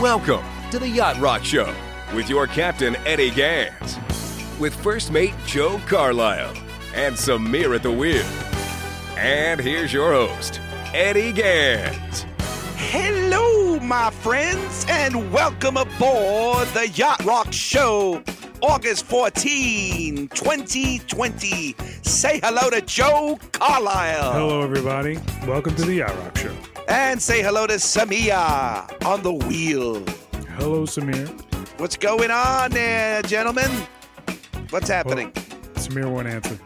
Welcome to the Yacht Rock Show with your captain, Eddie Gans, with first mate Joe Carlisle and Samir at the wheel. And here's your host, Eddie Gans. Hello, my friends, and welcome aboard the Yacht Rock Show, August 14, 2020. Say hello to Joe Carlisle. Hello, everybody. Welcome to the Yacht Rock Show. And say hello to Samia on the wheel. Hello, Samir. What's going on there, gentlemen? What's happening? Well, Samir won't answer.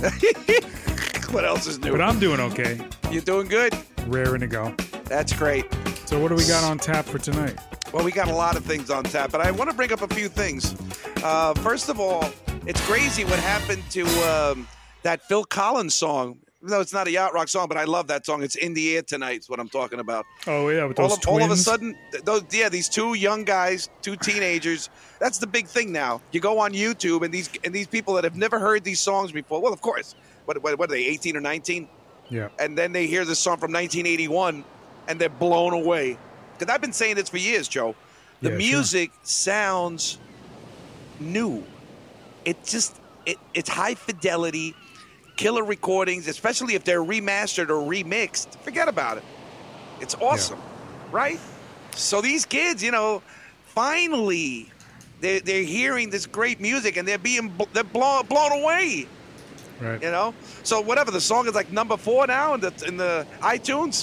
What else is new? But I'm doing okay. You doing good? Raring to go. That's great. So what do we got on tap for tonight? Well, we got a lot of things on tap, but I want to bring up a few things. First of all, it's crazy what happened to that Phil Collins song. No, it's not a Yacht Rock song, but I love that song. It's In the Air Tonight is what I'm talking about. Oh, yeah, with those twins? All of a sudden, these two young guys, two teenagers, that's the big thing now. You go on YouTube, and these people that have never heard these songs before, well, of course, what are they, 18 or 19? Yeah. And then they hear this song from 1981, and they're blown away. Because I've been saying this for years, Joe. The music sounds new. It's high fidelity, killer recordings, especially if they're remastered or remixed. Forget about it. It's awesome, right? So these kids, finally they're hearing this great music and they're blown away. Right. So whatever, the song is like number 4 now in the iTunes.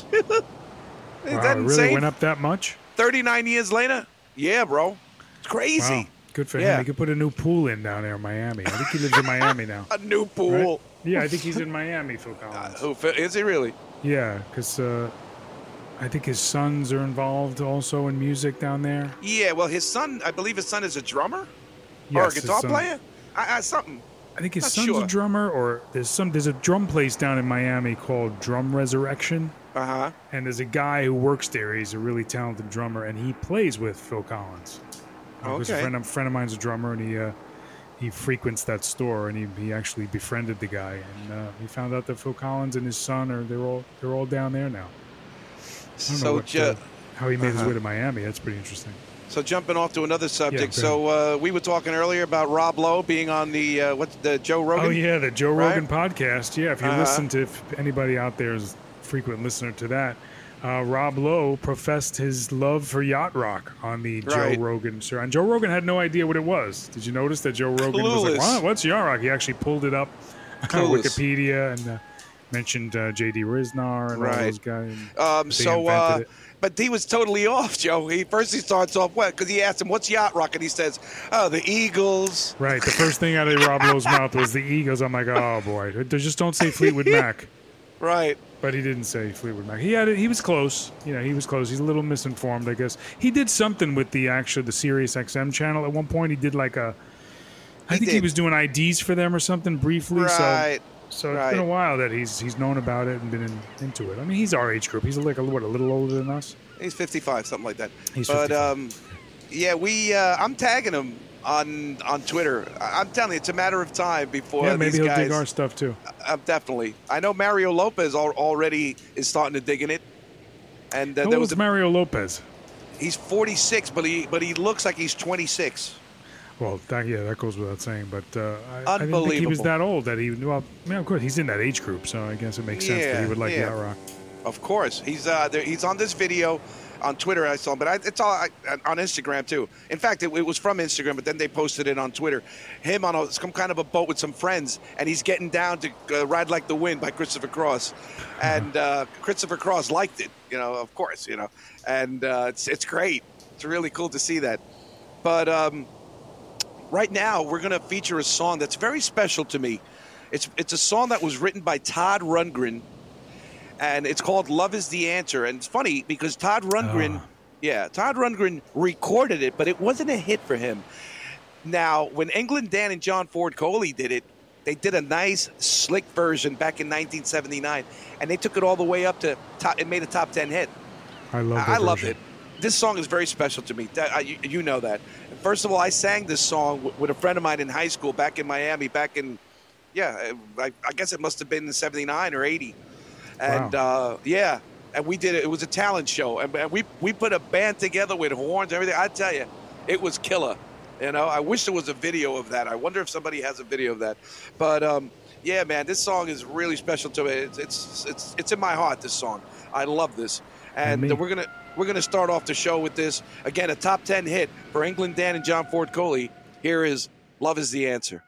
Wow, it really went up that much? 39 years later? Yeah, bro. It's crazy. Wow. Good for him. He could put a new pool in down there in Miami. I think he lives in Miami now. A new pool. Right? Yeah, I think he's in Miami, Phil Collins. Is he really? Yeah, because I think his sons are involved also in music down there. Yeah, well, I believe his son is a drummer? Yes, or a guitar player? Something. I think his son's a drummer, or there's a drum place down in Miami called Drum Resurrection. Uh-huh. And there's a guy who works there. He's a really talented drummer, and he plays with Phil Collins. Okay. A friend of mine's a drummer, and he frequents that store, and he actually befriended the guy, and he found out that Phil Collins and his son they're all down there now. I don't know how he made his way to Miami. That's pretty interesting. So jumping off to another subject. So we were talking earlier about Rob Lowe being on the Joe Rogan. Oh yeah, the Joe Rogan podcast. Yeah, if you listen to, if anybody out there is a frequent listener to that, Rob Lowe professed his love for yacht rock on the Joe Rogan show. And Joe Rogan had no idea what it was. Did you notice that Joe Rogan was like, wow, what's yacht rock? He actually pulled it up on Wikipedia and mentioned J.D. Riznar and all those guys. But he was totally off, Joe. He starts off because he asked him, what's yacht rock? And he says, oh, the Eagles. Right. The first thing out of Rob Lowe's mouth was the Eagles. I'm like, oh, boy. Just don't say Fleetwood Mac. Right. But he didn't say Fleetwood Mac. He was close. He was close. He's a little misinformed, I guess. He did something with the Sirius XM channel at one point. He did I think he was doing IDs for them or something briefly. Right. So it's been a while that he's known about it and been into it. I mean, he's our age group. He's a little older than us. He's 55, something like that. He's 55. I'm tagging him on Twitter. I'm telling you, it's a matter of time before these guys. Maybe he'll dig our stuff too. Definitely. I know Mario Lopez already is starting to dig in it. And how old is Mario Lopez? He's 46, but he looks like he's 26. Well, that goes without saying, but I didn't think he was that old. Of course, he's in that age group, so I guess it makes sense that he would like yacht rock. Of course. He's on this video on Twitter, I saw him, but it's all on Instagram, too. In fact, it was from Instagram, but then they posted it on Twitter. Him on some kind of a boat with some friends, and he's getting down to Ride Like the Wind by Christopher Cross. And Christopher Cross liked it, of course, And it's great. It's really cool to see that. But right now, we're going to feature a song that's very special to me. It's a song that was written by Todd Rundgren, and it's called Love is the Answer. And it's funny because Todd Rundgren recorded it, but it wasn't a hit for him. Now, when England Dan and John Ford Coley did it, they did a nice, slick version back in 1979, and they took it all the way up to top. It made a top 10 hit. I loved it. This song is very special to me. You know that. First of all, I sang this song with a friend of mine in high school back in Miami, I guess it must have been in 79 or 80. And, wow. and we did it. It was a talent show, and we put a band together with horns and everything. I tell you, it was killer. You know, I wish there was a video of that. I wonder if somebody has a video of that. But yeah, man, this song is really special to me. It's in my heart. This song, I love this, and we're gonna start off the show with this again. A top 10 hit for England Dan and John Ford Coley. Here is "Love Is the Answer."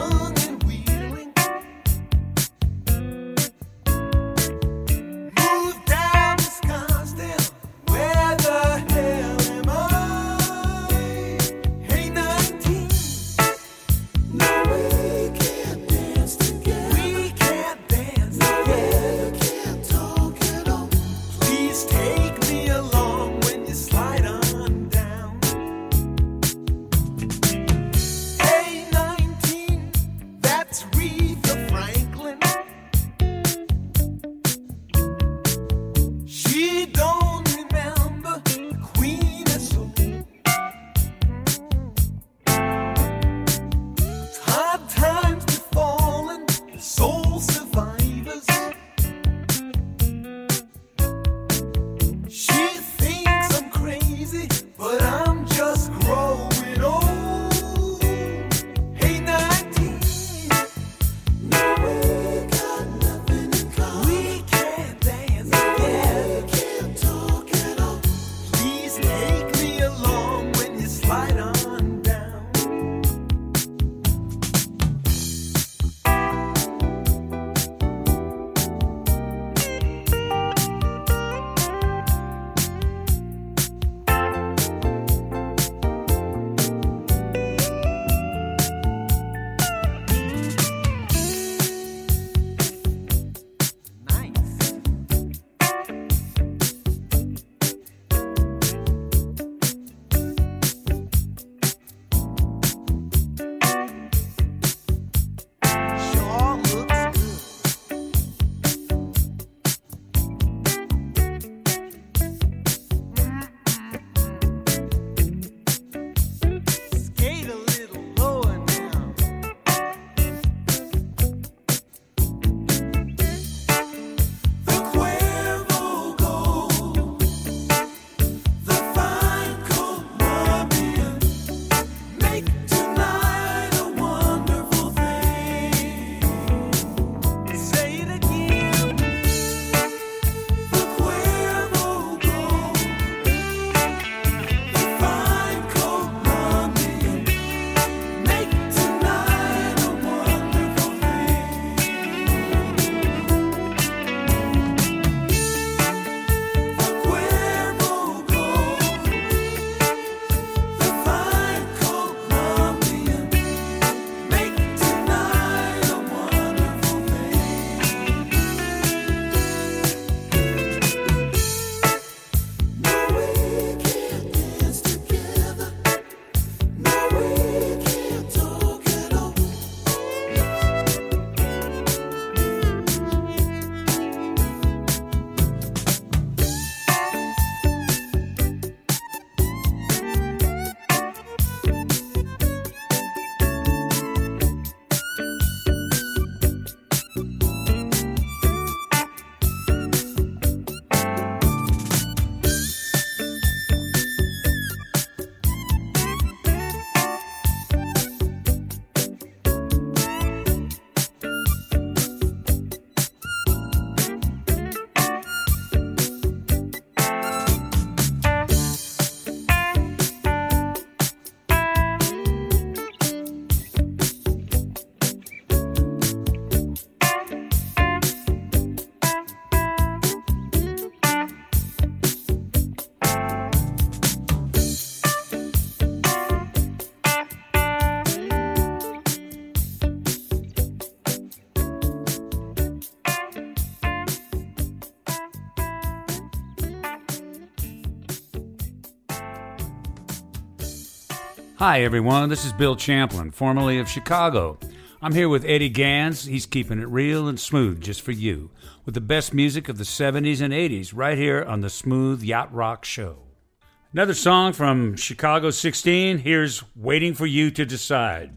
Hi, everyone. This is Bill Champlin, formerly of Chicago. I'm here with Eddie Gans. He's keeping it real and smooth just for you, with the best music of the 70s and 80s right here on the Smooth Yacht Rock Show. Another song from Chicago 16. Here's Waiting for You to Decide.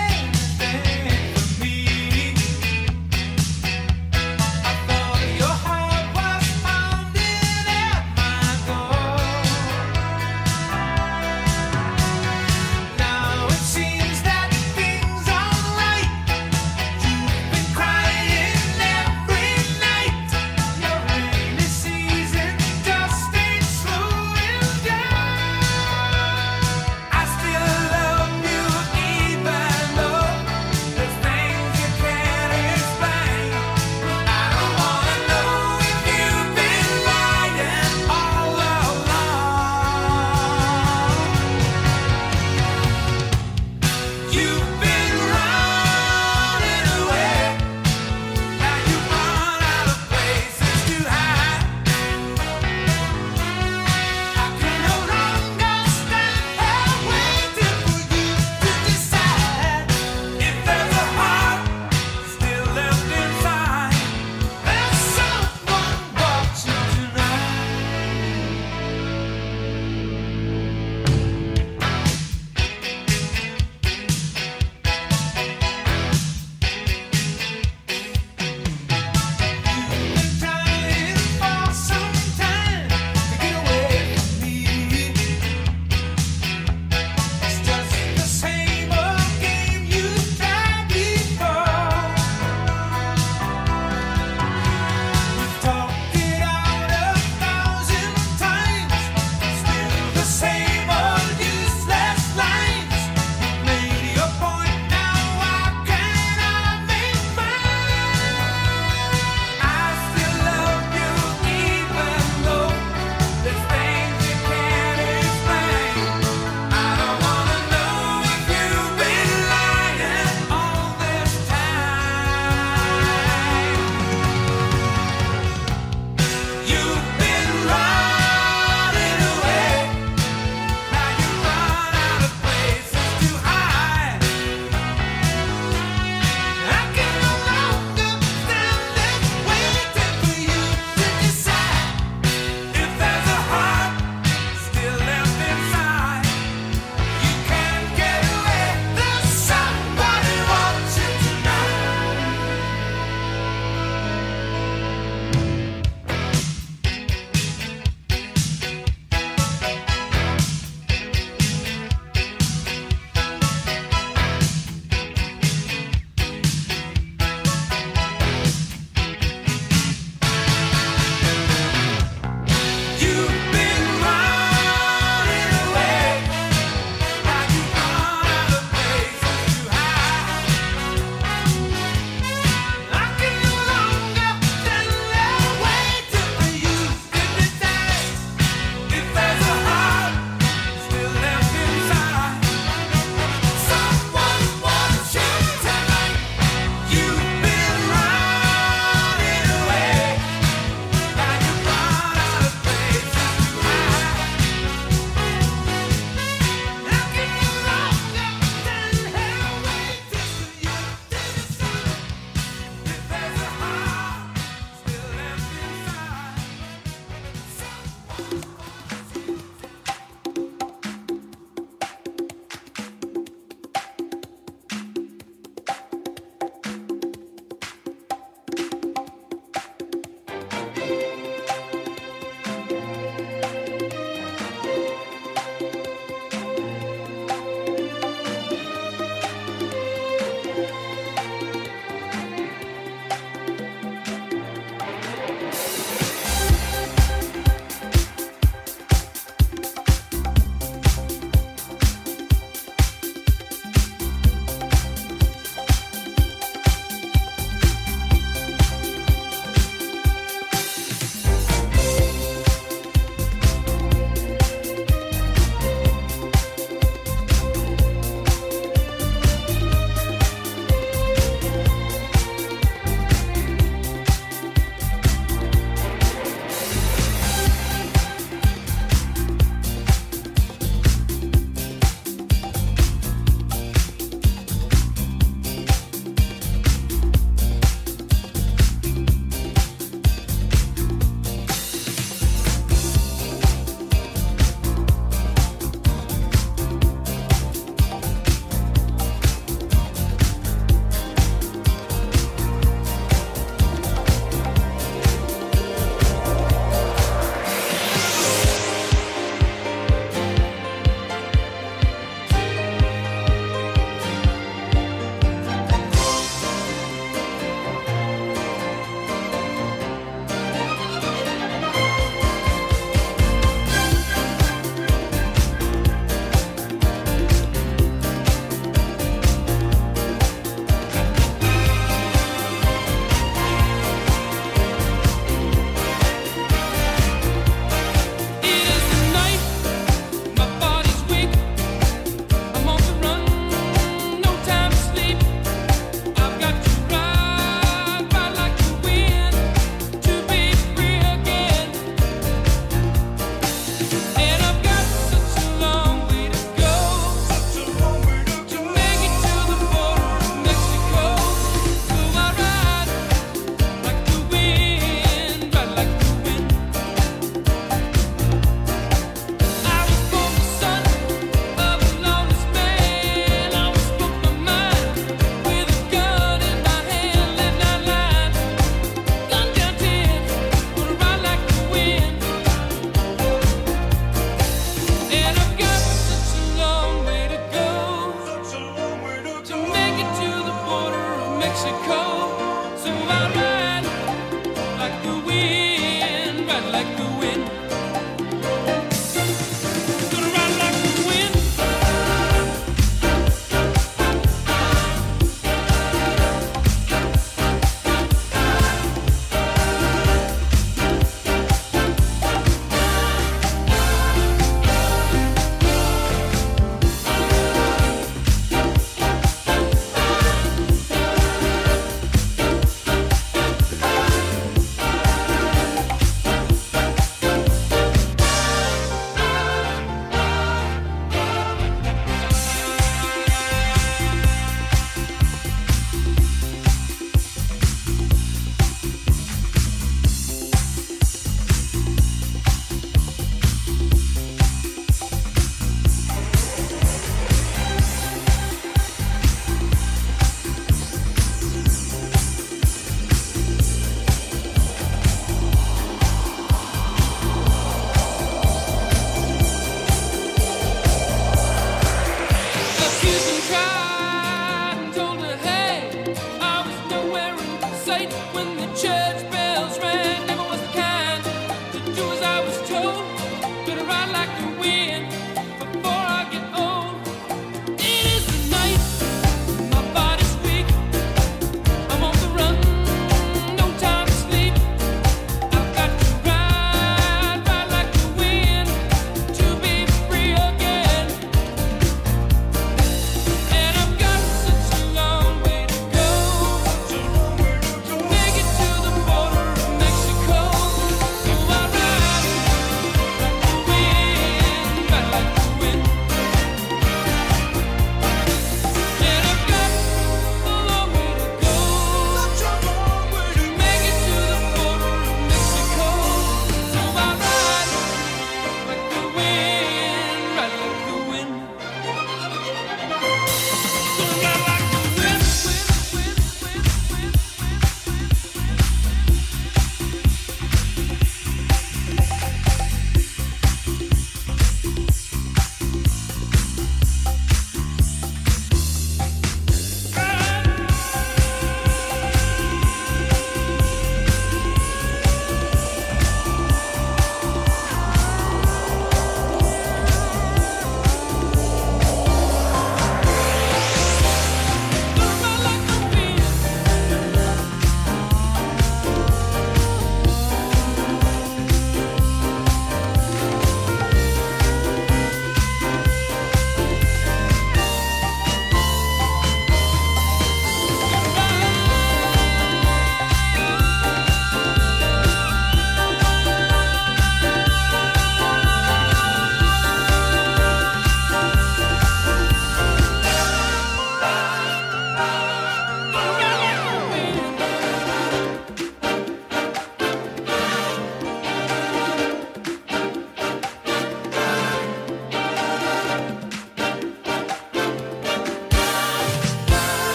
Your heart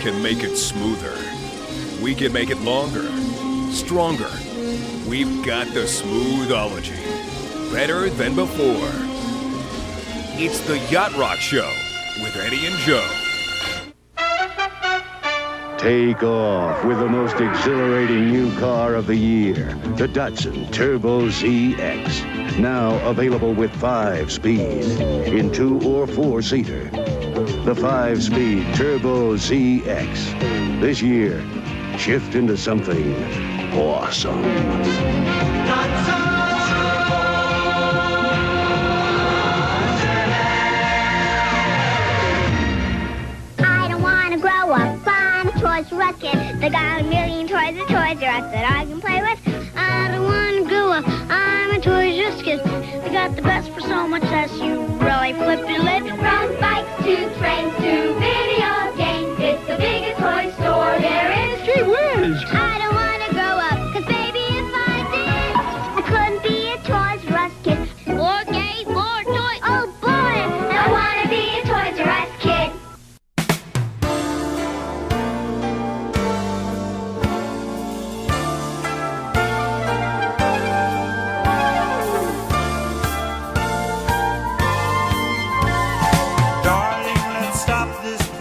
can make it smoother. We can make it longer, stronger. We've got the Smoothology. Better than before. It's the Yacht Rock Show with Eddie and Joe. Take off with the most exhilarating new car of the year, the Datsun Turbo ZX. Now available with 5-speed in 2 or 4-seater. The 5-speed Turbo ZX. This year, shift into something awesome. I don't want to grow up. I'm a Toys R Us kid. They got a million toys at Toys R Us that I can play with. I don't want to grow up. I'm a Toys R Us kid. They got the best for so much less. You really flip your lid. From bikes to trains to video games, it's the biggest toy store there is. Gee whiz! I don't want to grow up, 'cause baby, if I did, I couldn't be a Toys R Us kid. More games, more toys. Oh boy, I want to be a Toys R Us kid. Darling, let's stop this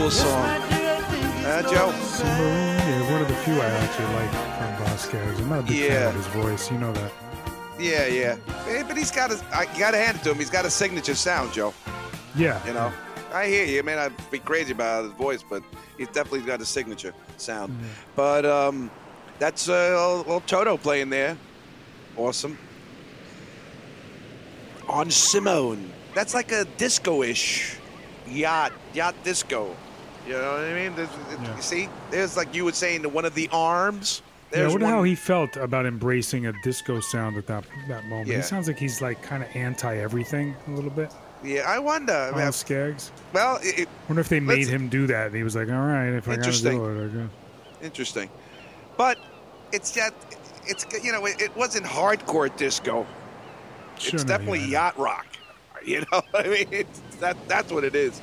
cool song. Joe? Yeah, one of the few I actually like from Vasquez. I'm not a big fan of his voice. You know that. Yeah. But you got to hand it to him. He's got a signature sound, Joe. Yeah. You know? I hear you. Man, I'd be crazy about his voice, but he's definitely got a signature sound. Mm-hmm. But that's old Toto playing there. Awesome. On Simone. That's like a disco-ish yacht disco. You know what I mean? You see? There's, like you were saying, one of the arms. I wonder how he felt about embracing a disco sound at that moment. Yeah. He sounds like he's like kind of anti-everything a little bit. Yeah, I wonder. Skaggs. Well, I wonder if they made him do that, and he was like, all right, if I got to do it, I guess. Interesting. But it wasn't hardcore disco. It's definitely yacht rock. You know, I mean, that's what it is.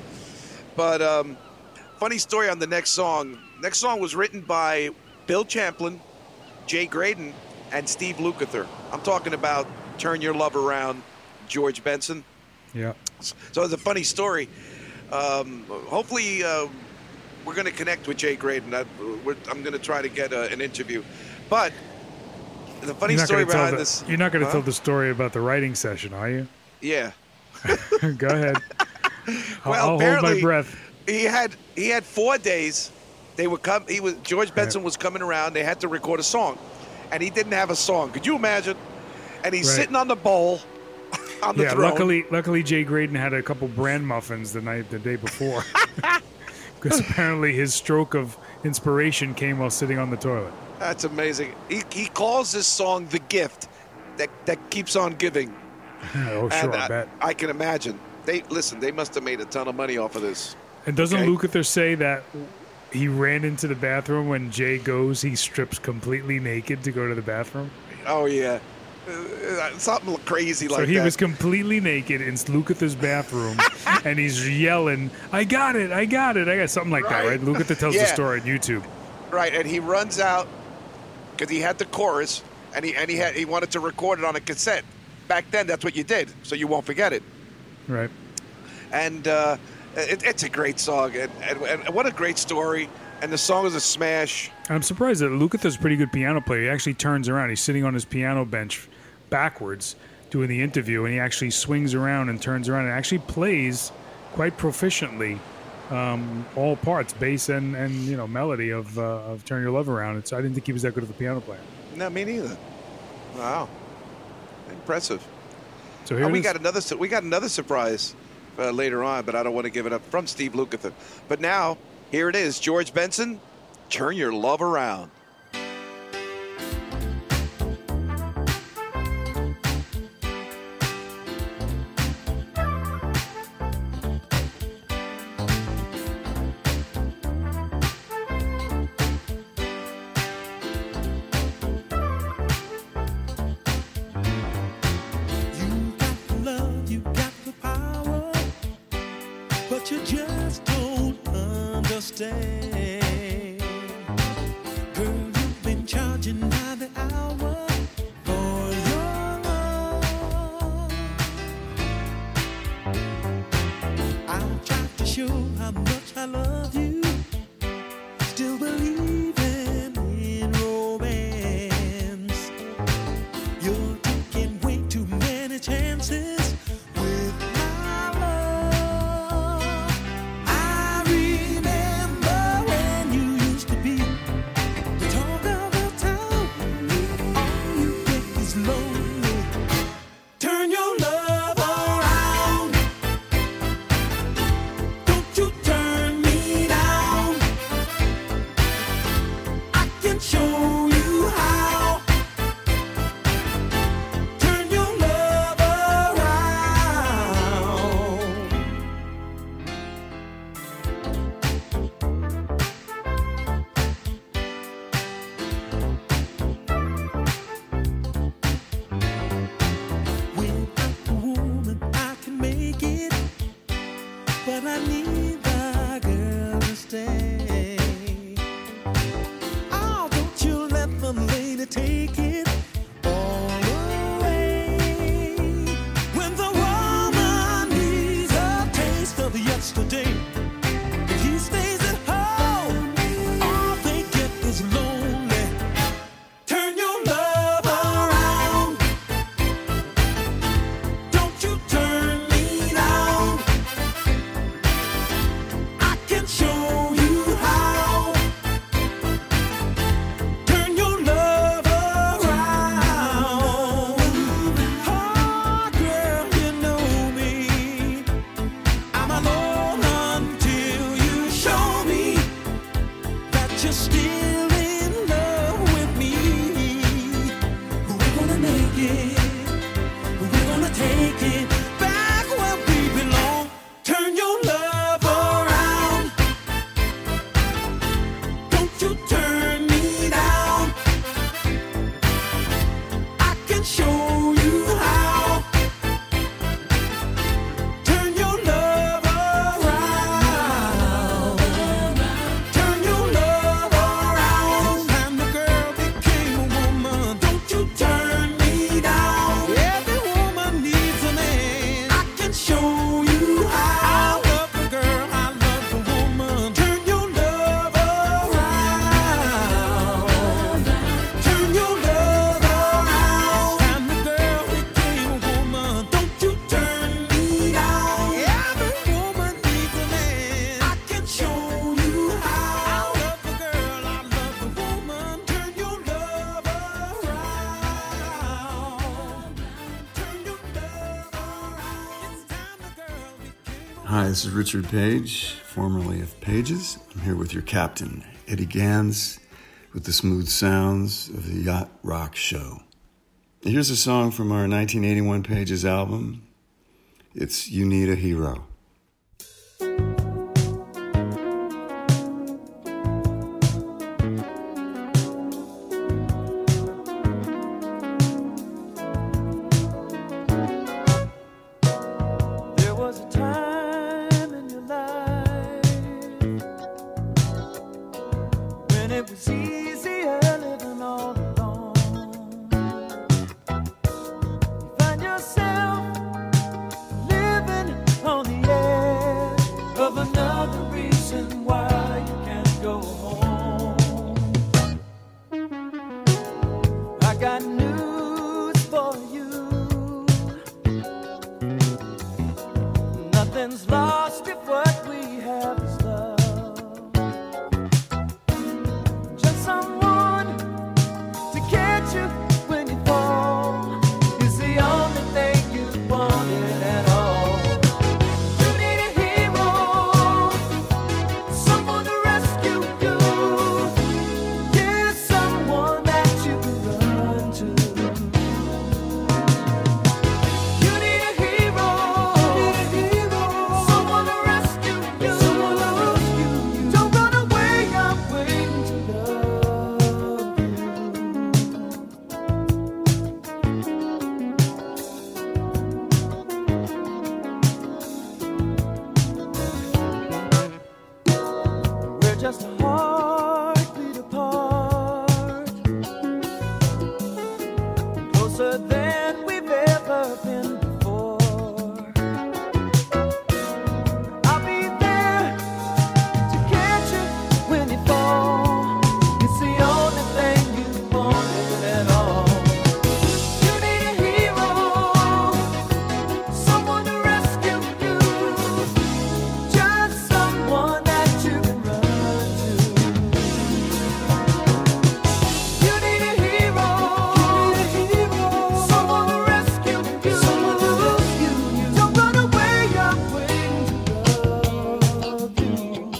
But funny story on the next song. Next song was written by Bill Champlin, Jay Graydon, and Steve Lukather. I'm talking about Turn Your Love Around, George Benson. Yeah. So it's a funny story. Hopefully, we're going to connect with Jay Graydon. I'm going to try to get an interview. But the funny story behind this... You're not going to tell the story about the writing session, are you? Yeah. Go ahead. Well, I'll hold my breath. He had 4 days. George Benson was coming around. They had to record a song, and he didn't have a song. Could you imagine? And he's sitting on the bowl on the throne. Luckily, Jay Graydon had a couple bran muffins the day before, because apparently his stroke of inspiration came while sitting on the toilet. That's amazing. He calls this song "The Gift that keeps on giving." Oh, sure, I bet. I can imagine. They must have made a ton of money off of this. And doesn't Lukather say that he ran into the bathroom when Jay goes, he strips completely naked to go to the bathroom? Oh, yeah. Something crazy like that. So he was completely naked in Lukather's bathroom, and he's yelling, I got it, something like that, right? Lukather tells the story on YouTube. Right, and he runs out because he had the chorus, and he wanted to record it on a cassette. Back then, that's what you did, so you won't forget it. Right. And it's a great song, and what a great story. And the song is a smash. I'm surprised that Lukather's a pretty good piano player. He actually turns around. He's sitting on his piano bench backwards doing the interview, and he actually swings around and turns around and actually plays quite proficiently all parts, bass and melody of Turn Your Love Around. I didn't think he was that good of a piano player. No, me neither. Wow. Impressive. So here we got another surprise later on, but I don't want to give it up, from Steve Lukather. But now, here it is, George Benson, Turn Your Love Around. Yesterday, he stays it. We're gonna take it back where we belong. Turn your love around. Don't you turn me down. I can show you how. Turn your love around. Turn your love around. And the girl became a woman. Don't you turn me down. Every woman needs a man. I can show you how. I love the girl, I love the woman. Turn your love around. Turn your love around. And the girl became a woman. Don't you turn me down. Every woman needs a man. I can show you how. I love the girl, I love the woman. Turn your love around. Turn your love around. It's time the girl became a Hi, this is Richard Page, formerly of Pages. I'm here with your captain, Eddie Gans, with the smooth sounds of the Yacht Rock Show. Here's a song from our 1981 Pages album. It's You Need a Hero. There was a time in your life when it was easier living all alone. You find yourself living on the edge of another reason why you can't go home. I got news for you. Nothing's lost if what we have is love. Just someone to catch you when you fall is the only thing you wanted at all. You need a hero, someone to rescue you. Yeah, someone that you can run to. You need a hero, someone to rescue you. Don't run away, I'm waiting to love you. We're just a heartbeat apart, closer than we've ever been before. I'll be there to catch you when you fall. It's the only thing you wanted at all. You need a hero, someone to rescue you. Just someone that you can run to. You need a hero, someone to rescue you. Don't run away, I'm waiting to love you.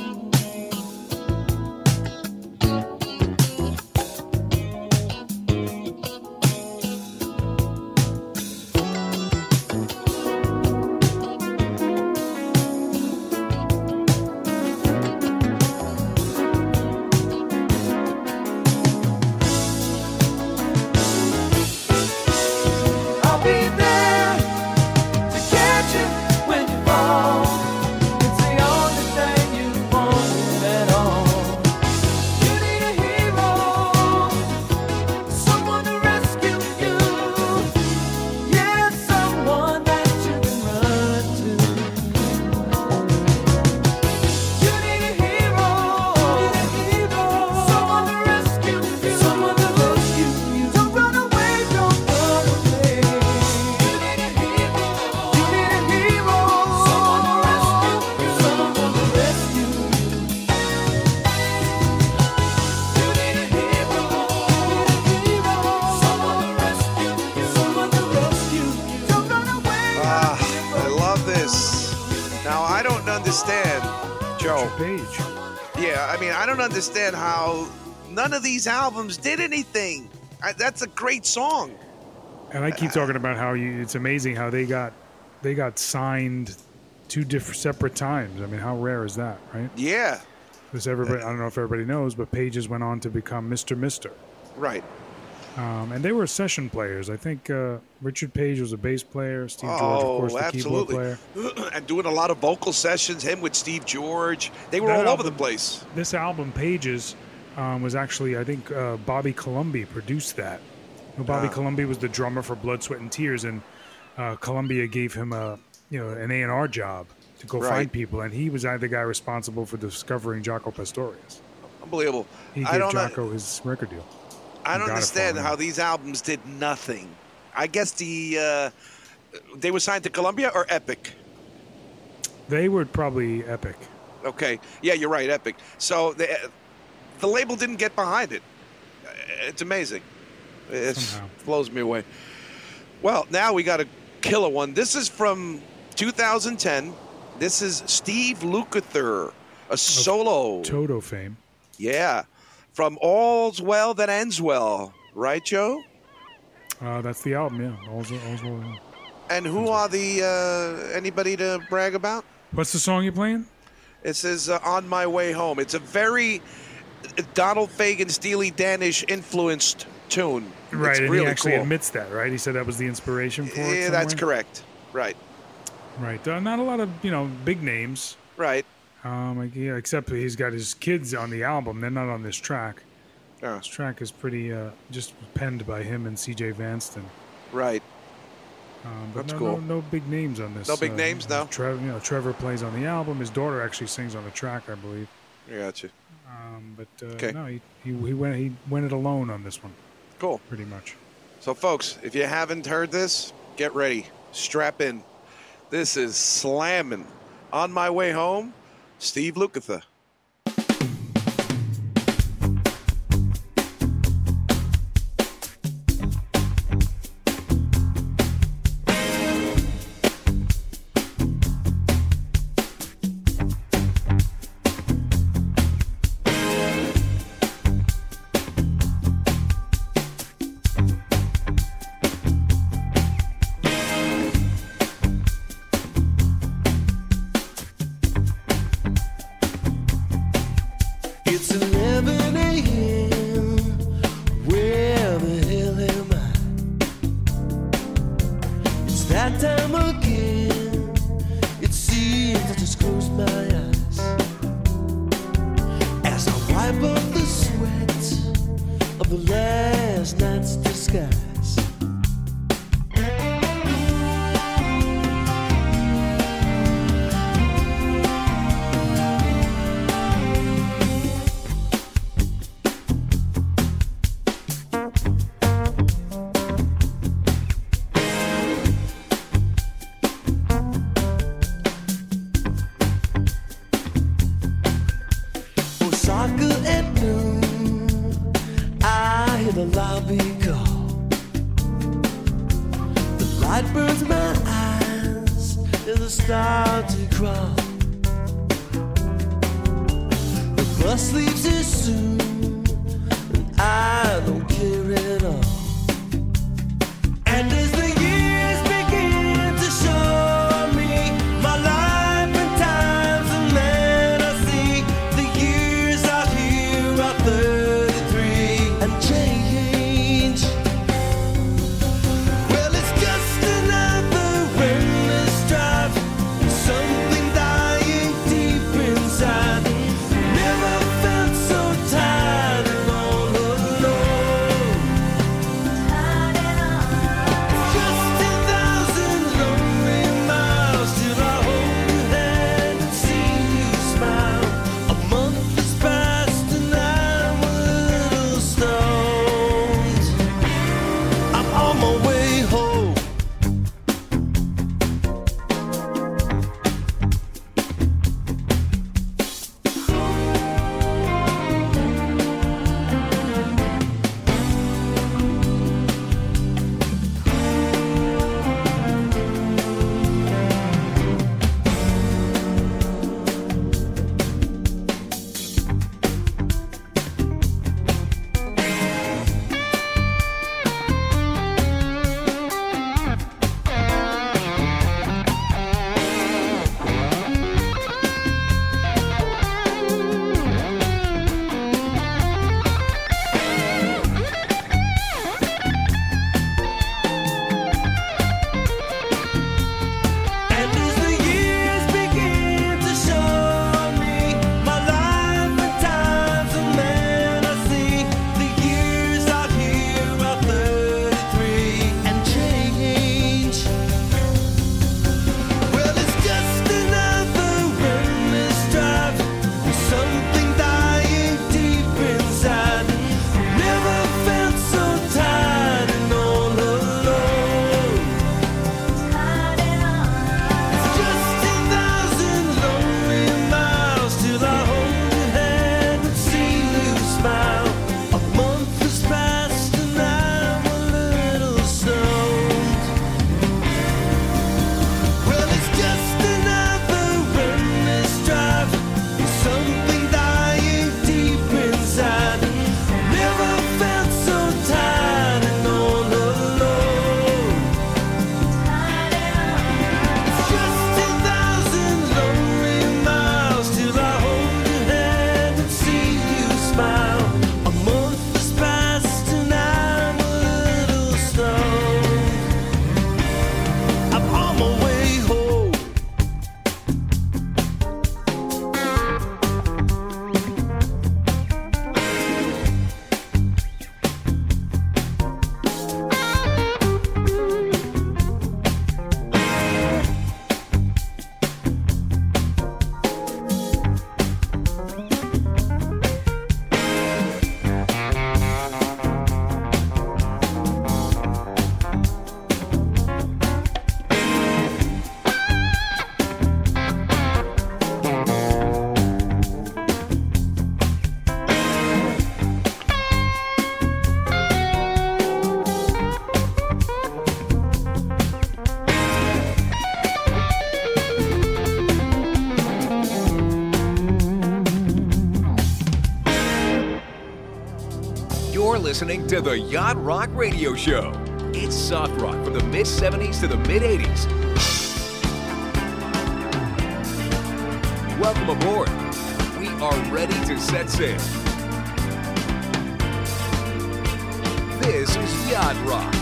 I'll be there to catch you when you fall. It's the only thing you wanted at all. You need a hero, someone to rescue you. Yeah, someone that you can run to. You need a hero, someone to rescue you. Don't run away, don't run away. You need a hero, someone to rescue you. You need a hero, someone to rescue you. Don't run away. I love this. Now, I don't understand, Joe. Page. Yeah, I mean, I don't understand how none of these albums did anything. That's a great song. And I keep talking about how it's amazing how they got signed 2 different separate times. I mean, how rare is that, right? Yeah. Because everybody, I don't know if everybody knows, but Pages went on to become Mr. Mister. Right. And they were session players. I think Richard Page was a bass player. Steve George, of course, the keyboard player. And doing a lot of vocal sessions, him with Steve George. They were all over the place. This album, Pages, was actually, I think, Bobby Colomby produced that. Bobby Colomby was the drummer for Blood, Sweat, and Tears, and Columbia gave him an A&R job to go find people, and he was the guy responsible for discovering Jaco Pastorius. Unbelievable. He gave Jaco his record deal. I don't understand how these albums did nothing. I guess they were signed to Columbia or Epic? They were probably Epic. Okay. Yeah, you're right, Epic. So the label didn't get behind it. It's amazing. It blows me away. Well, now we got a killer one. This is from 2010. This is Steve Lukather, a solo. Toto fame. Yeah. From All's Well That Ends Well. Right, Joe? That's the album, yeah. All's Well. Yeah. And who are the anybody to brag about? What's the song you're playing? It says On My Way Home. It's a very Donald Fagen, Steely Dan-ish influenced tune. Right, it's and really he actually cool. admits that, right? He said that was the inspiration for it. Yeah, that's correct. Right. Right. Not a lot of, big names. Right. Except he's got his kids on the album. They're not on this track. Oh. This track is pretty just penned by him and C.J. Vanston. Right. But that's cool. No big names on this. No big names, no. Trevor plays on the album. His daughter actually sings on the track, I believe. I got you. No, he went it alone on this one. Cool. Pretty much. So, folks, if you haven't heard this, get ready. Strap in. This is slamming. On My Way Home, Steve Lukather. listening to the Yacht Rock Radio Show. It's soft rock from the mid-'70s to the mid-'80s. Welcome aboard. We are ready to set sail. This is Yacht Rock.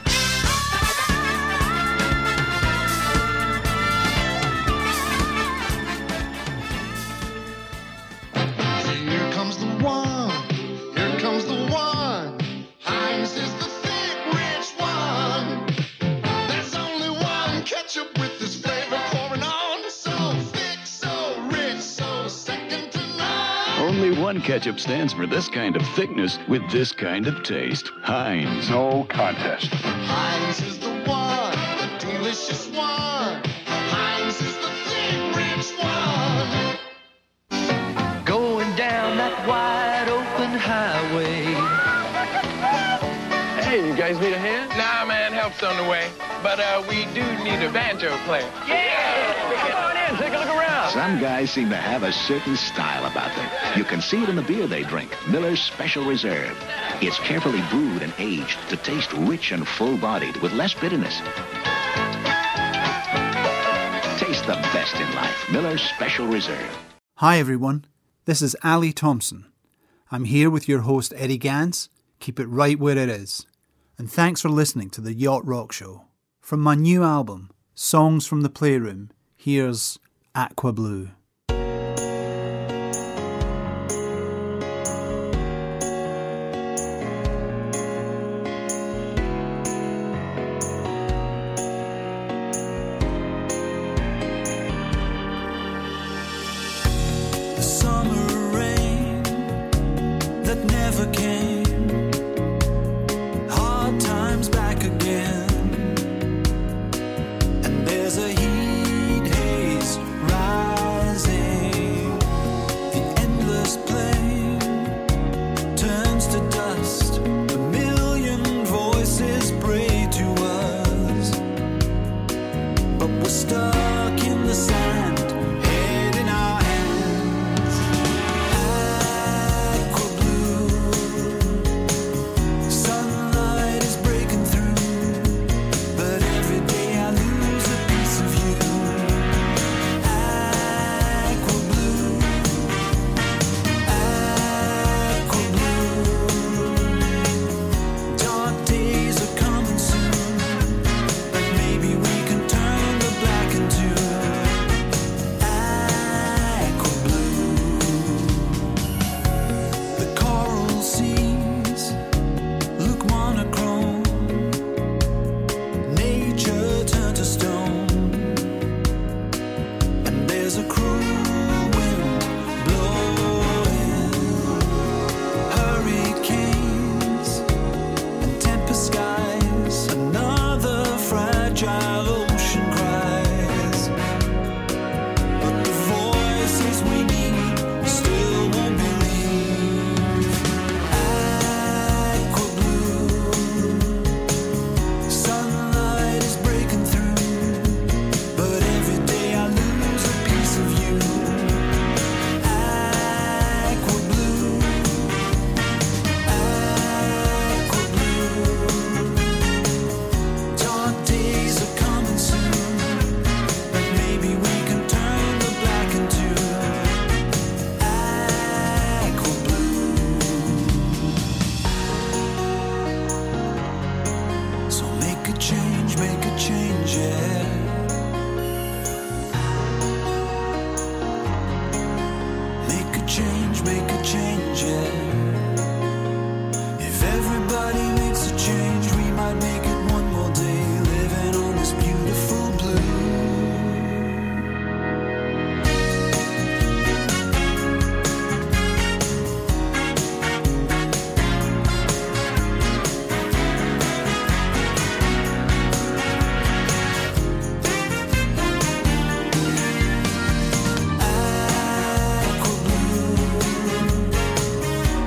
Here comes the one. Here comes the one. Heinz is the thick, rich one. There's only one ketchup with this flavor pouring on. So thick, so rich, so second to none. Only one ketchup stands for this kind of thickness with this kind of taste. Heinz. No contest. Heinz is the one, the delicious one. Heinz is the thick, rich one. Going down that wide open highway. Hey, you guys need a hand? Nah, man, help's on the way. But we do need a banjo player. Yeah! Come on in, take a look around. Some guys seem to have a certain style about them. You can see it in the beer they drink, Miller's Special Reserve. It's carefully brewed and aged to taste rich and full-bodied with less bitterness. Taste the best in life, Miller's Special Reserve. Hi everyone, this is Ali Thompson. I'm here with your host Eddie Gans. Keep it right where it is. And thanks for listening to the Yacht Rock Show. From my new album, Songs from the Playroom, here's Aqua Blue. Summer rain that never came. Hard times back again. And there's a heat haze rising. The endless plain turns to dust. A million voices pray to us. But we're stuck in the sand, head in our hands. Aqua blue. Sunlight is breaking through, but every day I lose a piece of you. Aqua blue. Aqua blue. Dark days are coming soon, but maybe we can turn the black into aqua blue. The coral seas look monochrome. Nature turned to stone, and there's a cruel wind blowing. Hurricanes and tempest skies. Another fragile ocean cries. But the voices we need still won't believe. Aqua blue. Sunlight is breaking through, but every day I lose a piece of you. Aqua blue. Aqua blue. Dark days are coming soon, but maybe we can turn the black into aqua blue. So make a change, yeah. Make a change, yeah. If everybody makes a change, we might make it one more day, living on this beautiful blue. Aqua blue.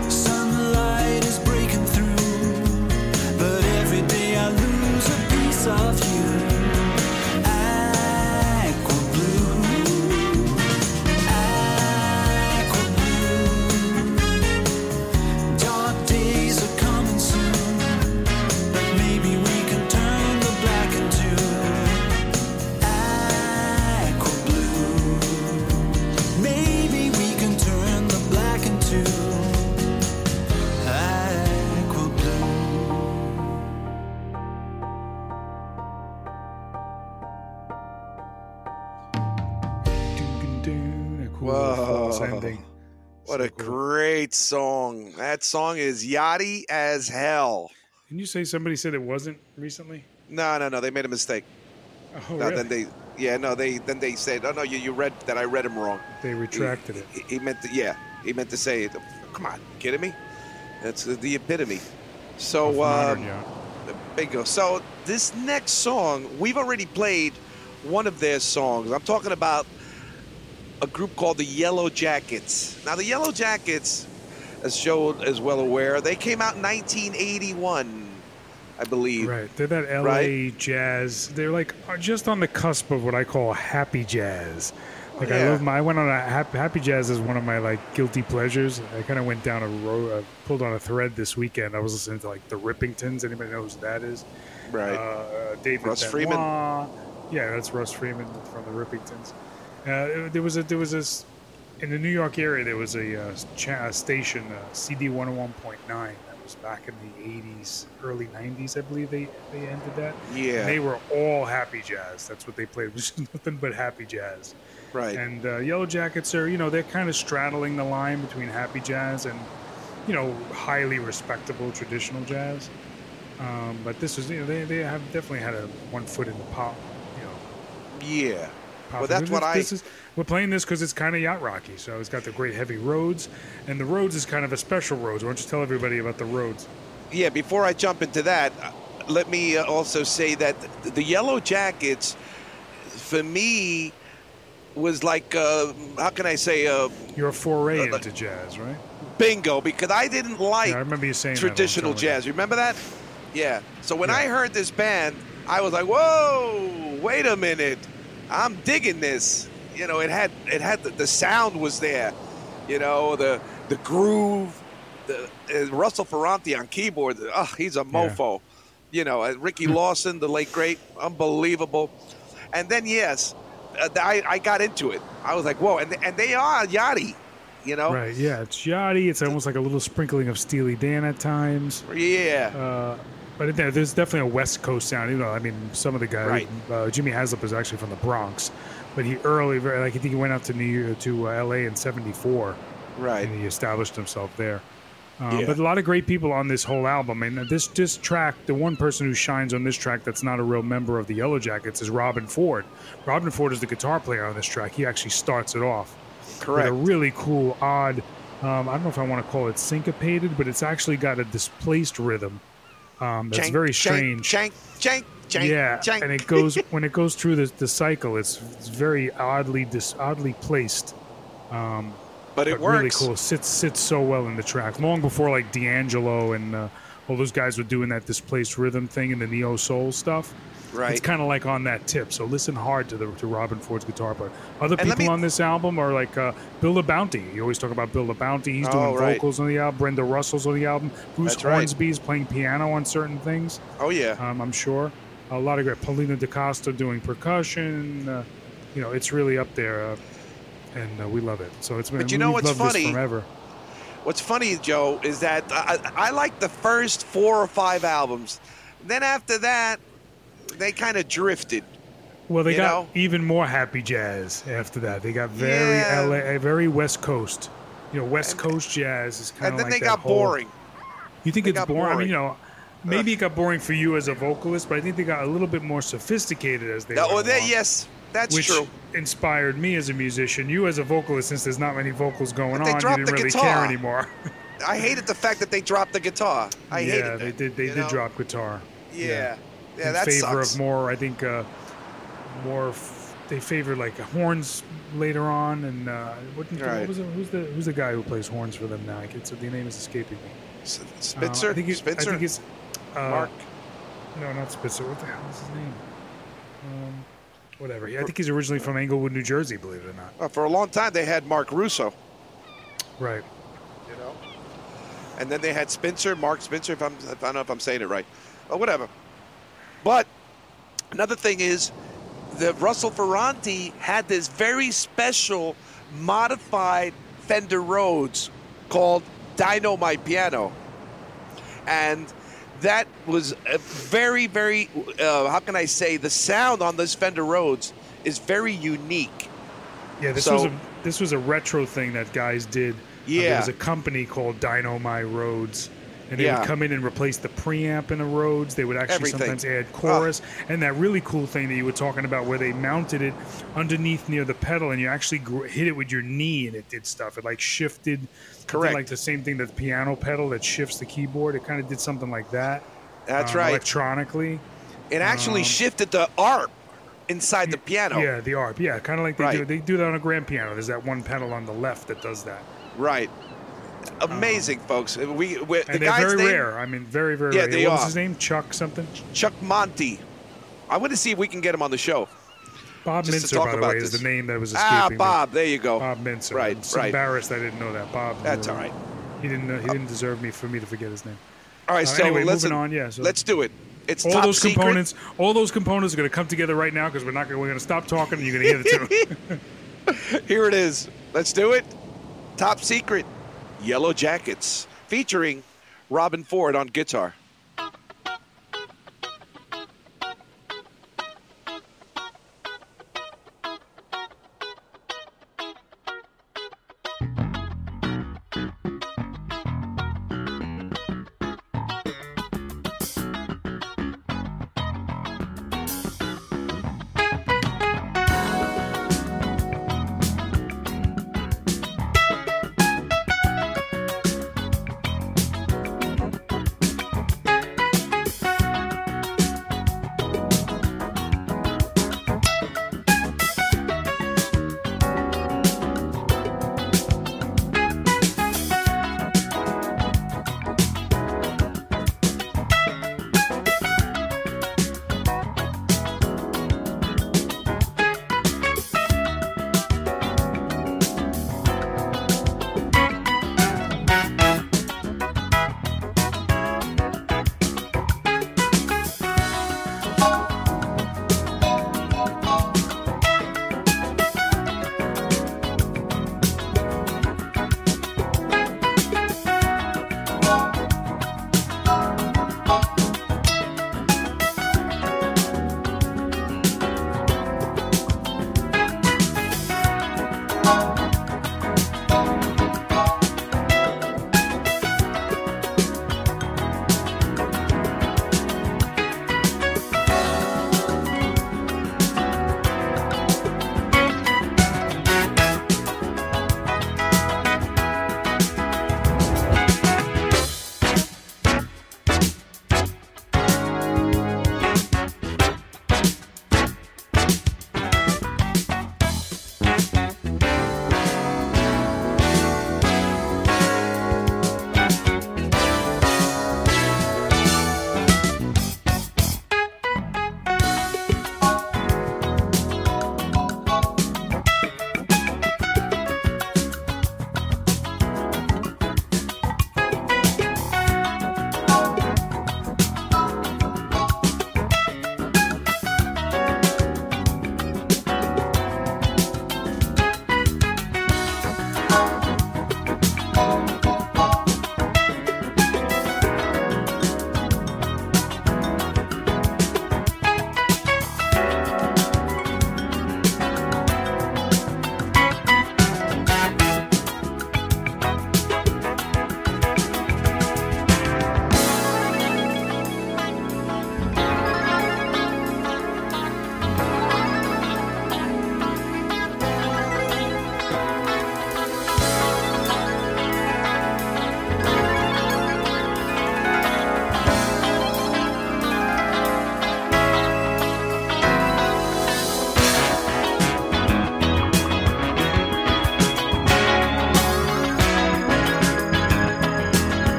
A cool false ending. What a great song. That song is yachty as hell. Didn't you say somebody said it wasn't recently? No. They made a mistake. Oh, No, really? Then they said, oh, no, you read that I read him wrong. They retracted it. He meant to say it. Come on, kidding me? That's the epitome. So, Modern yacht. bingo. So this next song, we've already played one of their songs. I'm talking about a group called the Yellow Jackets. Now, the Yellow Jackets, as Joe is well aware, they came out in 1981, I believe. Right. They're that LA Right? jazz. They're like just on the cusp of what I call happy jazz. Like Yeah. I went on a happy jazz is one of my like guilty pleasures. I kind of went down a road, pulled on a thread this weekend. I was listening to like the Rippingtons. Anybody knows who that is? Right. David Russ Benoit. Freeman. Yeah, that's Russ Freeman from the Rippingtons. There was this in the New York area. There was a station, CD 101.9. That was back in the 80s, early 90s, I believe they ended that. Yeah. And they were all happy jazz. That's what they played. It was nothing but happy jazz. Right. And Yellow Jackets are, they're kind of straddling the line between happy jazz and, highly respectable traditional jazz. But this is, they have definitely had one foot in the pop. Yeah. Pop. Well, that's what we're playing this because it's kind of yacht rocky. So it's got the great heavy Rhodes, and the Rhodes is kind of a special Rhodes. Why don't you tell everybody about the Rhodes? Yeah, before I jump into that, let me also say that the Yellow Jackets, for me, was like, how can I say? Your foray into jazz, right? Bingo, because I didn't like I remember you saying traditional jazz. You remember that? Yeah. So when I heard this band, I was like, whoa, wait a minute. I'm digging this. It had the sound was there. The groove. Russell Ferrante on keyboard. Oh, he's a mofo. Ricky Lawson, the late great, unbelievable. And then I got into it. I was like, whoa, and they are yachty, Right, yeah, it's yachty. It's almost like a little sprinkling of Steely Dan at times. Yeah. But there's definitely a West Coast sound. Some of the guys, Jimmy Haslip is actually from the Bronx, but he I think he went out to LA in '74. Right. And he established himself there. But a lot of great people on this whole album. And this track, the one person who shines on this track that's not a real member of the Yellow Jackets is Robin Ford. Robin Ford is the guitar player on this track. He actually starts it off. Correct. With a really cool, odd, I don't know if I want to call it syncopated, but it's actually got a displaced rhythm. That's very strange. Chank, and it goes when it goes through the cycle. It's very oddly placed. But it really works. cool. Sits so well in the track. Long before like D'Angelo and all those guys were doing that displaced rhythm thing and the neo soul stuff. Right. It's kind of like on that tip. So listen hard to Robin Ford's guitar part. Other people on this album are like Bill LaBounty. You always talk about Bill LaBounty. He's doing vocals on the album. Brenda Russell's on the album. Bruce Hornsby's playing piano on certain things. Oh yeah. I'm sure. A lot of great. Paulina DaCosta doing percussion. It's really up there. And we love it. So it's been. But what's funny? This forever. What's funny, Joe, is that I like the first 4 or 5 albums. Then after that, they kind of drifted. Well, they got even more happy jazz after that. They got very LA, very West Coast. West Coast jazz is kind of like that. And then they got boring. You think it's boring? I mean, maybe it got boring for you as a vocalist, but I think they got a little bit more sophisticated as they went along. Yes. That's which true. Inspired me as a musician. You as a vocalist, since there's not many vocals going on, you dropped didn't the really guitar. care anymore. I hated the fact that they dropped the guitar. I hated Yeah, that. they did drop guitar. Yeah, In that favor sucks. of more, I think, they favored like horns later on, and what was it, who's the guy who plays horns for them now? The name is escaping me. Spitzer? I think it's Mark? No, not Spitzer. What the hell is his name? Whatever. I think he's originally from Englewood, New Jersey, believe it or not. For a long time, they had Mark Russo. Right. And then they had Mark Spencer, if I don't know if I'm saying it right. Or whatever. But another thing is that Russell Ferrante had this very special modified Fender Rhodes called Dino My Piano. And that was a very, very, how can I say, the sound on this Fender Rhodes is very unique. Yeah, this was a retro thing that guys did. Yeah. There was a company called Dynamite Rhodes, and they Yeah. would come in and replace the preamp in the Rhodes. They would actually Everything. sometimes add chorus, and that really cool thing that you were talking about, where they mounted it underneath near the pedal, and you actually hit it with your knee, and it did stuff. It like shifted. Correct. Like the same thing that the piano pedal that shifts the keyboard. It kind of did something like that. That's right. Electronically. It actually shifted the ARP inside the piano. Yeah, the ARP. Yeah, kind of like they Right. do. They do that on a grand piano. There's that one pedal on the left that does that. Right. Amazing, folks. The And they're guy's very name, rare. I mean, very, very Yeah, rare. they What was are. his name? Chuck something? Chuck Monty. I want to see if we can get him on the show. Bob Just to Mincer, talk by the about way, is this. the name that was escaping me. Bob. There you go. Bob Mincer. Right, I'm so right. embarrassed I didn't know that. Bob. That's all right. He didn't deserve me for me to forget his name. All right, so anyway, let's moving on. Yeah, so let's do it. It's all top those secret. components. All those components are going to come together right now because we're going to stop talking and you're going to hear the tune. Here it is. Let's do it. Top Secret, Yellow Jackets, featuring Robin Ford on guitar.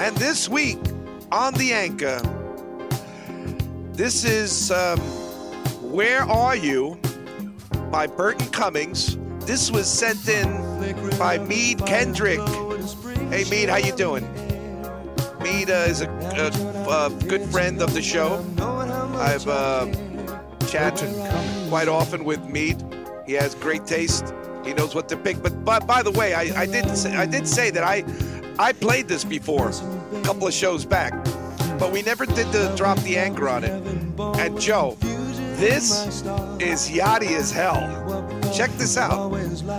And this week on the Anchor, this is Where Are You by Burton Cummings. This was sent in by Mead Kendrick. Hey, Mead, how you doing? Mead is a good friend of the show. I've chatted quite often with Mead. He has great taste. He knows what to pick. But by the way, I did say that I played this before a couple of shows back, but we never did drop the anchor on it. And Joe, this is yachty as hell. Check this out.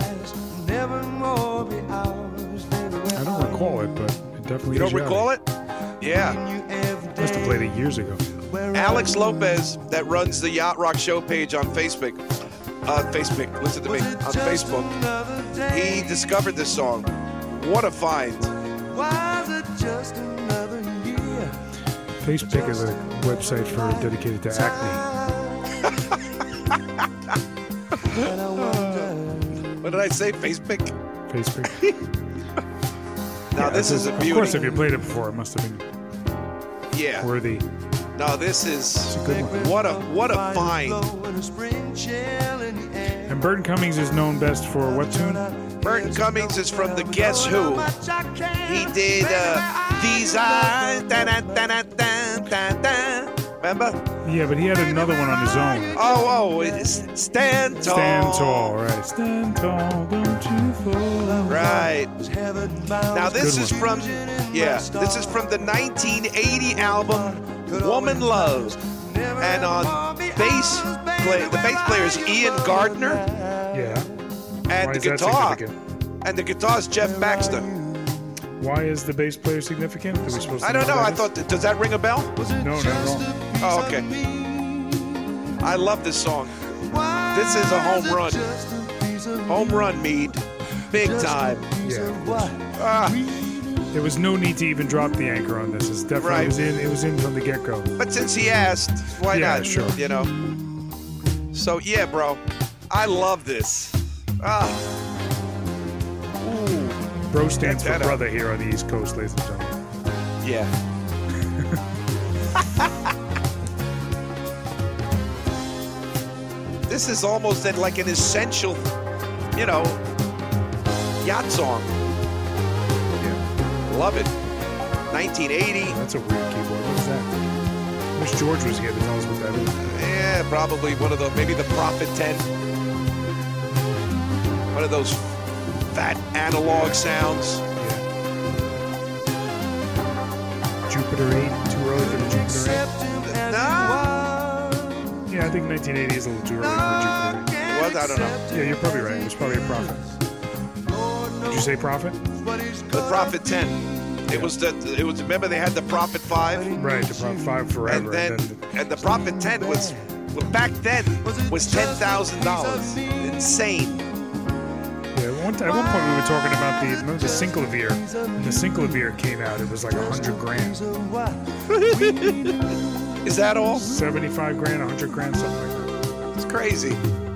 I don't recall it, but it definitely. You don't recall it? Yeah. Must have played it years ago. Alex Lopez, that runs the Yacht Rock Show page on Facebook. Listen to me. On Facebook, he discovered this song. What a find! Facebook is a website dedicated to acne. What did I say? Facebook. Facebook. Now this is a beauty. Of course, if you played it before, it must have been worthy. No, this is a good one. What a find. And Burton Cummings is known best for what tune? Burton Cummings is from the Guess Who. He did These Eyes. Remember? Yeah, but he had another one on his own. It's Stand Tall. Stand Tall, right. Stand tall, don't you fall. Right. Now this is from this is from the 1980 album Woman Love. And on the bass player is Ian Gardner. Yeah. And the guitar is Jeff Baxter. Why is the bass player significant? Are we supposed to I don't know. that I thought, does that ring a bell? No, not at all. Oh, okay. I love this song. This is a home run. Home run, Mead. Big time. Yeah. There was no need to even drop the anchor on this. It's definitely Right. it was in from the get-go. But since he asked, why not? Sure. You know. So yeah, bro. I love this. Bro stands for brother here on the East Coast, ladies and gentlemen. Yeah. This is almost like an essential, yacht song. Yeah. Love it. 1980. That's a weird keyboard. What is that? I wish George was here to tell us what that is. Yeah, probably maybe the Prophet 10. One of those fat analog sounds. Yeah. Jupiter 8. Too early for the Jupiter 8. No. Yeah, I think 1980 is a little too early for Jupiter 8. What? I don't know. Yeah, you're probably right. It was probably a Prophet. Did you say Prophet? The Prophet 10. It was remember they had the Prophet 5? Right, the Prophet 5 forever. And the Prophet 10 was back then was $10,000. Insane. Yeah, at one point we were talking about the Synclavier. When the Synclavier came out, it was like $100,000. Is that all? 75 grand, 100 grand, something like that. It's crazy.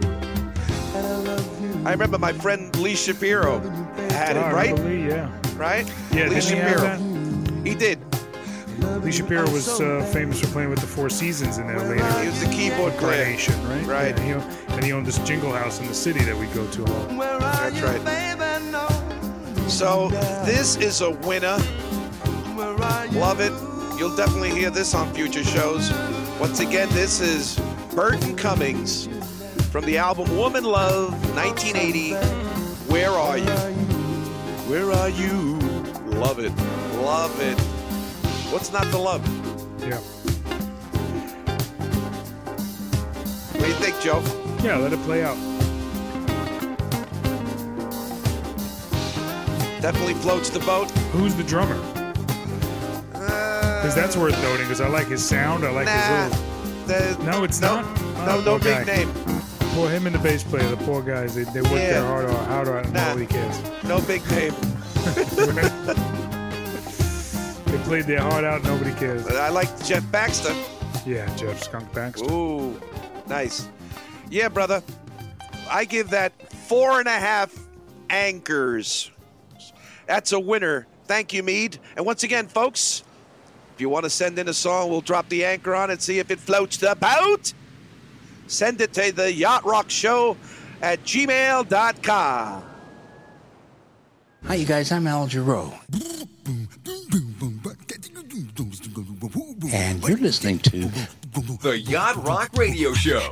I remember my friend Lee Shapiro had it, right? Lee, yeah. Right? Yeah, Lee Shapiro. Have that? He did. Lee Shapiro was famous for playing with the Four Seasons in their later. He was the keyboard player. Incarnation, right? Right. Yeah, and he owned this jingle house in the city that we go to a lot. That's right. So this is a winner. Love it. You'll definitely hear this on future shows. Once again, this is Burton Cummings from the album Woman Love, 1980. Where are you? Where are you? Love it. Love it. What's not to love? Yeah. What do you think, Joe? Yeah, let it play out. Definitely floats the boat. Who's the drummer? Because that's worth noting, because I like his sound. I like his little... No, it's not? No big name. Poor him and the bass player, the poor guys, they work their heart out and nobody cares. No big name. They played their heart out, nobody cares. I like Jeff Baxter. Yeah, Jeff Skunk Baxter. Ooh, nice. Yeah, brother. I give that 4.5 anchors. That's a winner Thank you, Mead. And once again, folks, if you want to send in a song, we'll drop the anchor on it, see if it floats the boat. Send it to the Yacht Rock Show at gmail.com. Hi, you guys. I'm Al Jarreau. And you're listening to The Yacht Rock Radio Show.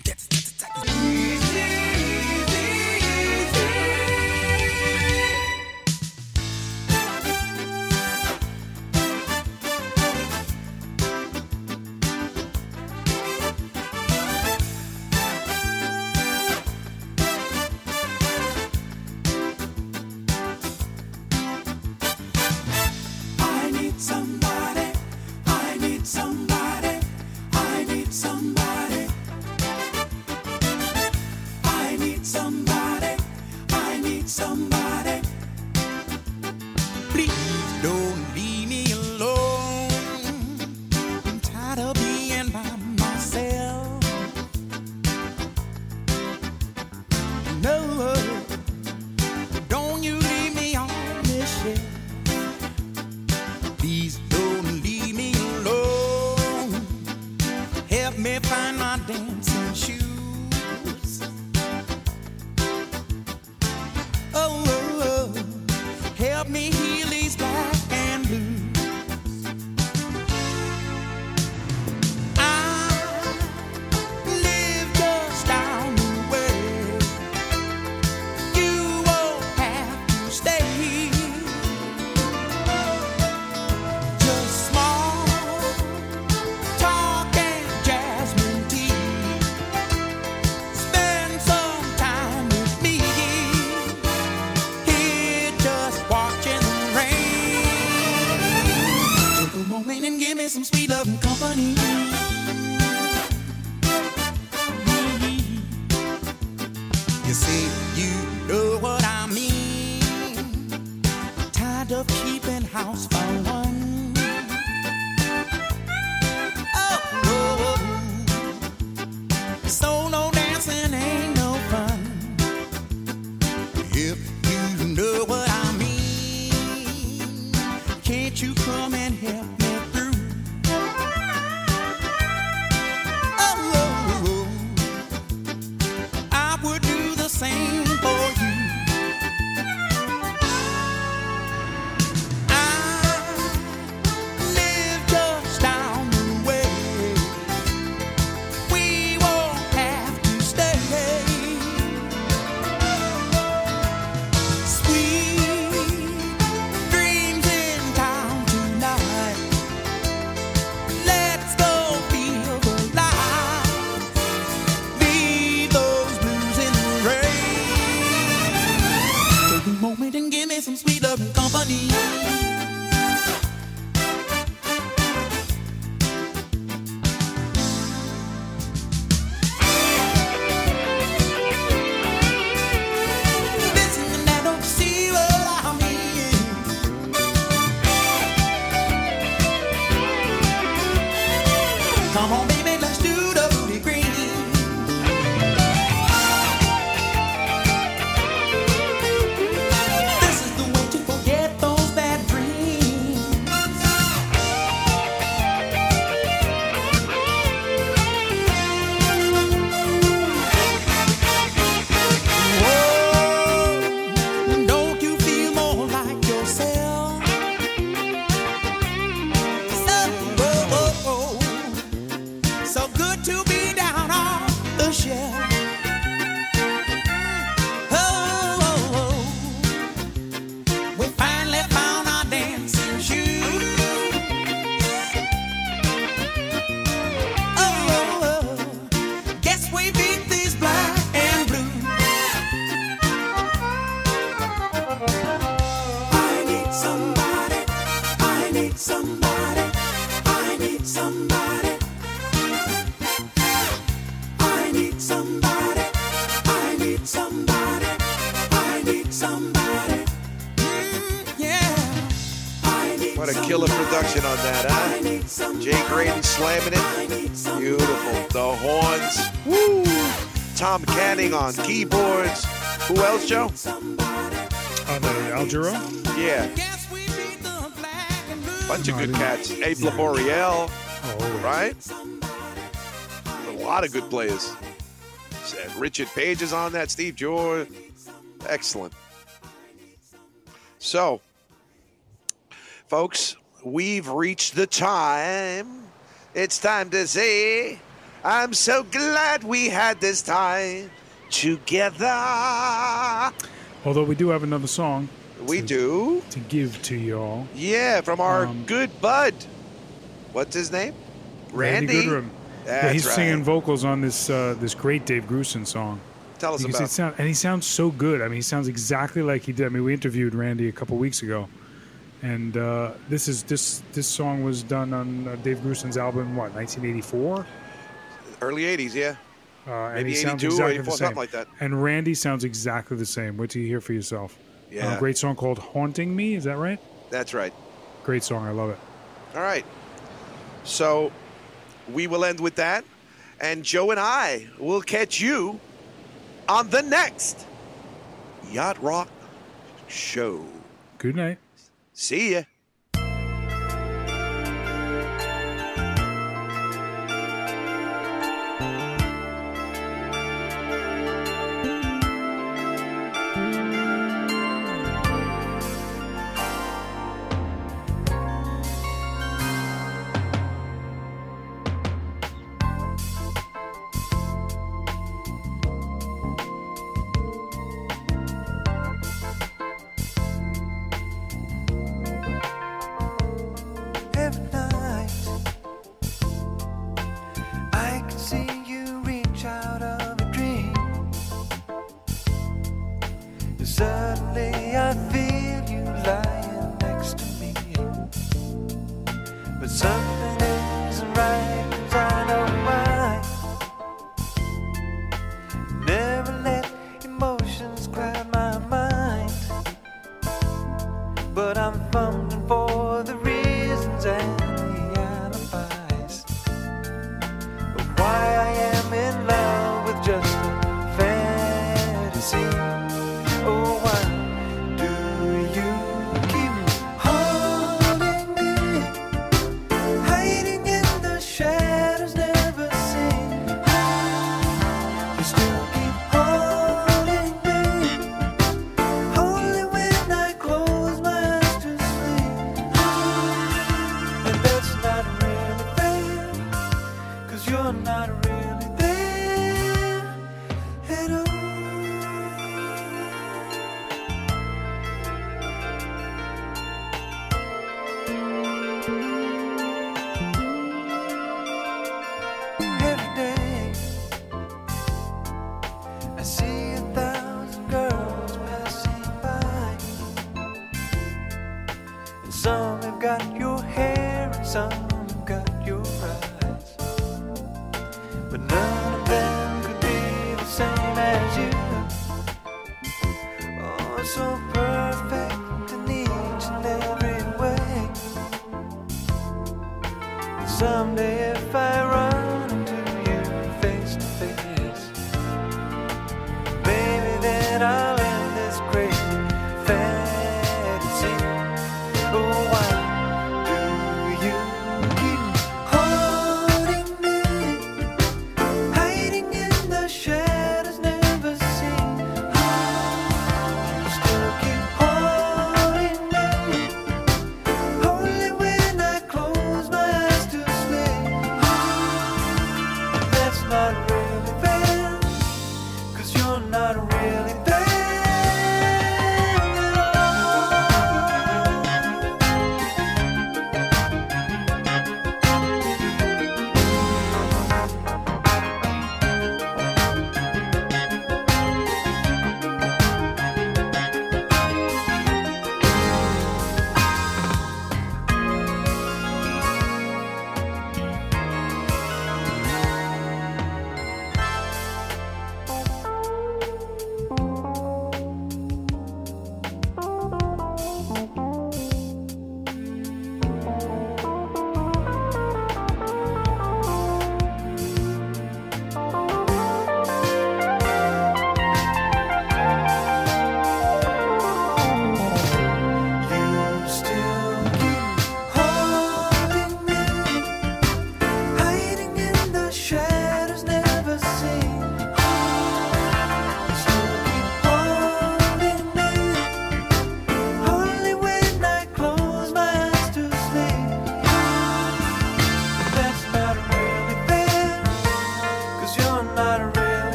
What a killer production on that, huh? Jay Graydon slamming it. Beautiful. The horns. Woo! Tom Canning on keyboards. Who else, Joe? The Al Jarreau? Yeah. Bunch of good cats. Abe Laboriel, Oh, right? A lot of good players. Richard Page is on that. Steve George. Excellent. So, folks, we've reached the time. It's time to say, I'm so glad we had this time together. Although we do have another song. We do. To give to y'all. Yeah, from our good bud. What's his name? Randy Goodrum. That's he's right. singing vocals on this this great Dave Grusin song. Tell us about it. And he sounds so good. I mean, he sounds exactly like he did. I mean, we interviewed Randy a couple weeks ago, and this song was done on Dave Grusin's album, what, 1984? Early 80s, yeah. And Maybe he sounds 82 or exactly 84, the same. something like that. And Randy sounds exactly the same. Wait till you hear for yourself. Yeah. A great song called "Haunting Me." Is that right? That's right. Great song. I love it. All right. So we will end with that. And Joe and I will catch you on the next Yacht Rock Show. Good night. See ya. Every night I can see you reach out of a dream, and suddenly I feel you lying next to me. But something isn't right, 'cause I know why. Never let emotions cloud my mind, but I'm fumbling for the reasons and the alibis of why I am in love with just a fantasy. Oh, why do you keep haunting me, hiding in the shadows, never seen? You still keep haunting me, only when I close my eyes to sleep. And that's not really fair, 'cause you're not really there at all. Every day I see 1,000 girls passing by, and some have got your hair and some have got your eyes, but none of them could be the same as you. Oh, so perfect in each and every way. Someday if I